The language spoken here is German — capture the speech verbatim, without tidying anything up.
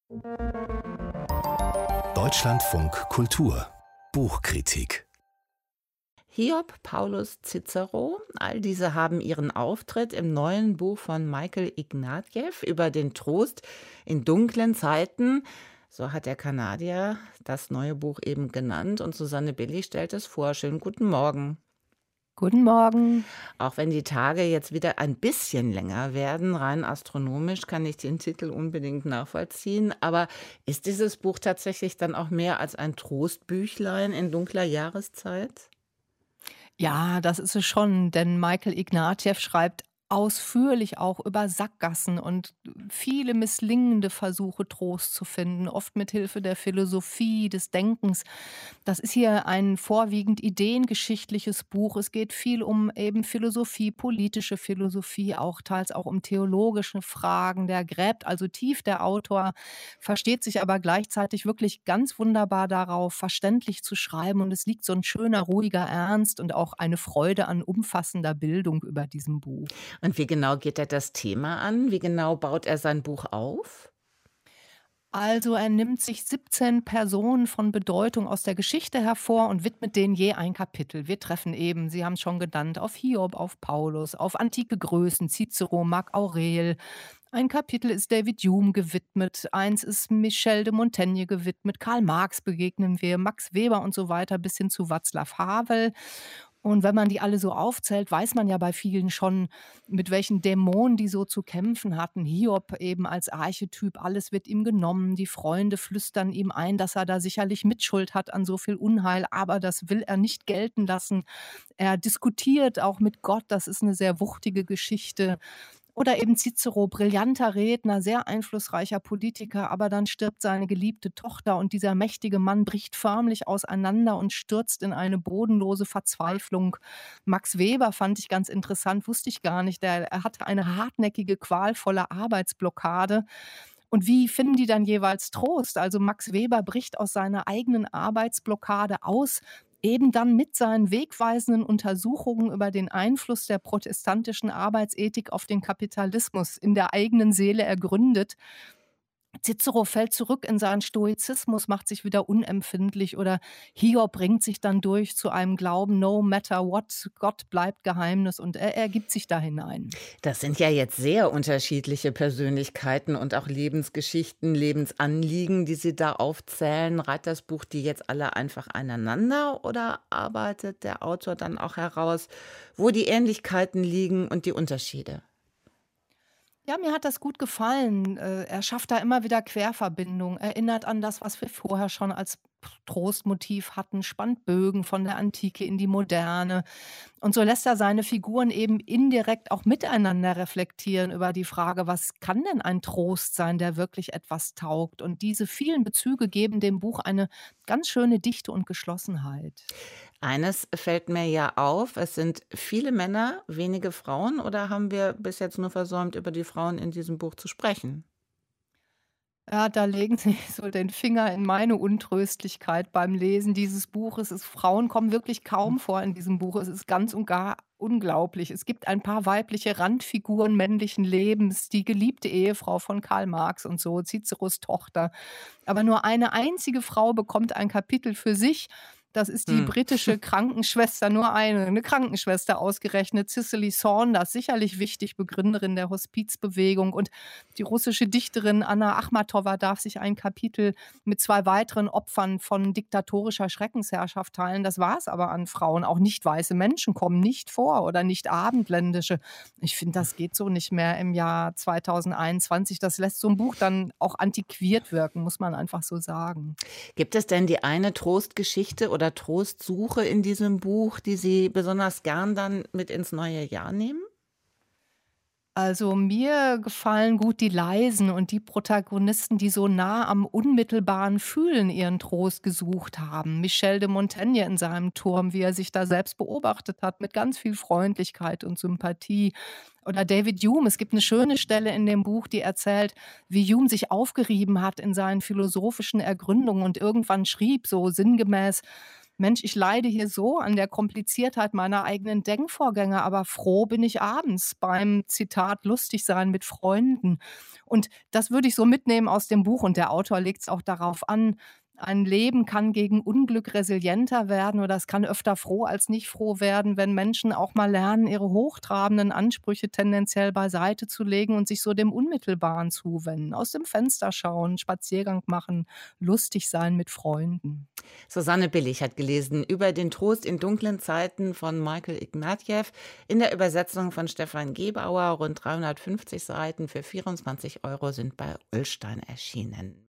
Deutschlandfunk Kultur Buchkritik. Hiob, Paulus, Cicero, all diese haben ihren Auftritt im neuen Buch von Michael Ignatjew über den Trost in dunklen Zeiten. So hat der Kanadier das neue Buch eben genannt und Susanne Billy stellt es vor. Schönen guten Morgen. Guten Morgen. Auch wenn die Tage jetzt wieder ein bisschen länger werden, rein astronomisch kann ich den Titel unbedingt nachvollziehen. Aber ist dieses Buch tatsächlich dann auch mehr als ein Trostbüchlein in dunkler Jahreszeit? Ja, das ist es schon, denn Michael Ignatjew schreibt ausführlich auch über Sackgassen und viele misslingende Versuche, Trost zu finden, oft mit Hilfe der Philosophie, des Denkens. Das ist hier ein vorwiegend ideengeschichtliches Buch. Es geht viel um eben Philosophie, politische Philosophie, auch teils auch um theologische Fragen. Der gräbt also tief, der Autor, versteht sich aber gleichzeitig wirklich ganz wunderbar darauf, verständlich zu schreiben. Und es liegt so ein schöner, ruhiger Ernst und auch eine Freude an umfassender Bildung über diesem Buch. Und wie genau geht er das Thema an? Wie genau baut er sein Buch auf? Also er nimmt sich siebzehn Personen von Bedeutung aus der Geschichte hervor und widmet denen je ein Kapitel. Wir treffen eben, Sie haben es schon genannt, auf Hiob, auf Paulus, auf antike Größen, Cicero, Marc Aurel. Ein Kapitel ist David Hume gewidmet, eins ist Michel de Montaigne gewidmet, Karl Marx begegnen wir, Max Weber und so weiter bis hin zu Václav Havel. Und wenn man die alle so aufzählt, weiß man ja bei vielen schon, mit welchen Dämonen die so zu kämpfen hatten. Hiob eben als Archetyp, alles wird ihm genommen, die Freunde flüstern ihm ein, dass er da sicherlich Mitschuld hat an so viel Unheil, aber das will er nicht gelten lassen. Er diskutiert auch mit Gott, das ist eine sehr wuchtige Geschichte. Oder eben Cicero, brillanter Redner, sehr einflussreicher Politiker, aber dann stirbt seine geliebte Tochter und dieser mächtige Mann bricht förmlich auseinander und stürzt in eine bodenlose Verzweiflung. Max Weber fand ich ganz interessant, wusste ich gar nicht. Der, er hatte eine hartnäckige, qualvolle Arbeitsblockade. Und wie finden die dann jeweils Trost? Also Max Weber bricht aus seiner eigenen Arbeitsblockade aus, eben dann mit seinen wegweisenden Untersuchungen über den Einfluss der protestantischen Arbeitsethik auf den Kapitalismus in der eigenen Seele ergründet. Cicero fällt zurück in seinen Stoizismus, macht sich wieder unempfindlich oder Hiob bringt sich dann durch zu einem Glauben, no matter what, Gott bleibt Geheimnis und er ergibt sich da hinein. Das sind ja jetzt sehr unterschiedliche Persönlichkeiten und auch Lebensgeschichten, Lebensanliegen, die Sie da aufzählen. Reiht das Buch die jetzt alle einfach aneinander oder arbeitet der Autor dann auch heraus, wo die Ähnlichkeiten liegen und die Unterschiede? Ja, mir hat das gut gefallen. Äh, Er schafft da immer wieder Querverbindungen, erinnert an das, was wir vorher schon als Trostmotiv hatten, spannt Bögen von der Antike in die Moderne. Und so lässt er seine Figuren eben indirekt auch miteinander reflektieren über die Frage, was kann denn ein Trost sein, der wirklich etwas taugt? Und diese vielen Bezüge geben dem Buch eine ganz schöne Dichte und Geschlossenheit. Eines fällt mir ja auf, es sind viele Männer, wenige Frauen, oder haben wir bis jetzt nur versäumt, über die Frauen in diesem Buch zu sprechen? Ja, da legen Sie so den Finger in meine Untröstlichkeit beim Lesen dieses Buches. Es Frauen kommen wirklich kaum vor in diesem Buch. Es ist ganz und gar unglaublich. Es gibt ein paar weibliche Randfiguren männlichen Lebens, die geliebte Ehefrau von Karl Marx und so, Ciceros Tochter. Aber nur eine einzige Frau bekommt ein Kapitel für sich. Das ist die Hm. britische Krankenschwester, nur eine, eine Krankenschwester ausgerechnet, Cicely Saunders, sicherlich wichtig, Begründerin der Hospizbewegung. Und die russische Dichterin Anna Achmatowa darf sich ein Kapitel mit zwei weiteren Opfern von diktatorischer Schreckensherrschaft teilen. Das war es aber an Frauen. Auch nicht weiße Menschen kommen nicht vor oder nicht abendländische. Ich finde, das geht so nicht mehr im Jahr zweitausendeinundzwanzig. Das lässt so ein Buch dann auch antiquiert wirken, muss man einfach so sagen. Gibt es denn die eine Trostgeschichte oder Trostsuche in diesem Buch, die Sie besonders gern dann mit ins neue Jahr nehmen? Also mir gefallen gut die Leisen und die Protagonisten, die so nah am unmittelbaren Fühlen ihren Trost gesucht haben. Michel de Montaigne in seinem Turm, wie er sich da selbst beobachtet hat, mit ganz viel Freundlichkeit und Sympathie. Oder David Hume, es gibt eine schöne Stelle in dem Buch, die erzählt, wie Hume sich aufgerieben hat in seinen philosophischen Ergründungen und irgendwann schrieb, so sinngemäß: Mensch, ich leide hier so an der Kompliziertheit meiner eigenen Denkvorgänge, aber froh bin ich abends beim Zitat lustig sein mit Freunden. Und das würde ich so mitnehmen aus dem Buch und der Autor legt es auch darauf an, ein Leben kann gegen Unglück resilienter werden oder es kann öfter froh als nicht froh werden, wenn Menschen auch mal lernen, ihre hochtrabenden Ansprüche tendenziell beiseite zu legen und sich so dem Unmittelbaren zuwenden. Aus dem Fenster schauen, Spaziergang machen, lustig sein mit Freunden. Susanne Billig hat gelesen über den Trost in dunklen Zeiten von Michael Ignatjew in der Übersetzung von Stefan Gebauer. Rund dreihundertfünfzig Seiten für vierundzwanzig Euro sind bei Ullstein erschienen.